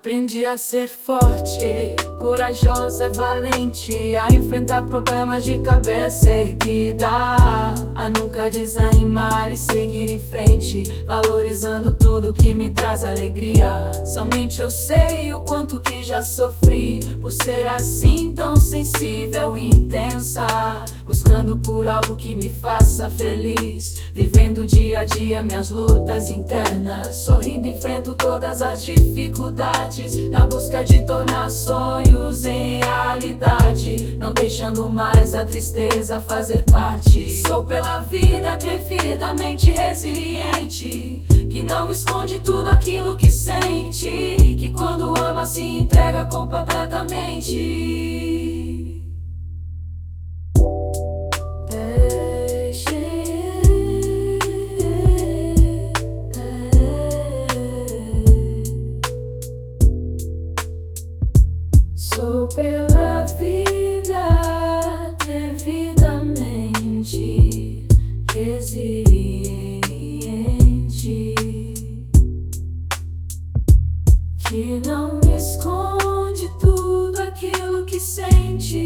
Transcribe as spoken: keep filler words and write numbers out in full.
Aprendi a ser forte, corajosa, valente, a enfrentar problemas de cabeça erguida, a nunca desanimar e seguir em frente, valorizando tudo que me traz alegria. Somente eu sei o quanto que já sofri por ser assim tão sensível e intensa, buscando por algo que me faça feliz, vivendo dia a dia minhas lutas internas, sorrindo enfrento todas as dificuldades, na busca de tornar sonhos em realidade, não deixando mais a tristeza fazer parte. Sou pela vida devidamente resiliente, que não esconde tudo aquilo que sente, que quando ama se entrega completamente. Sou pela vida devidamente resiliente, que não esconde tudo aquilo que sente,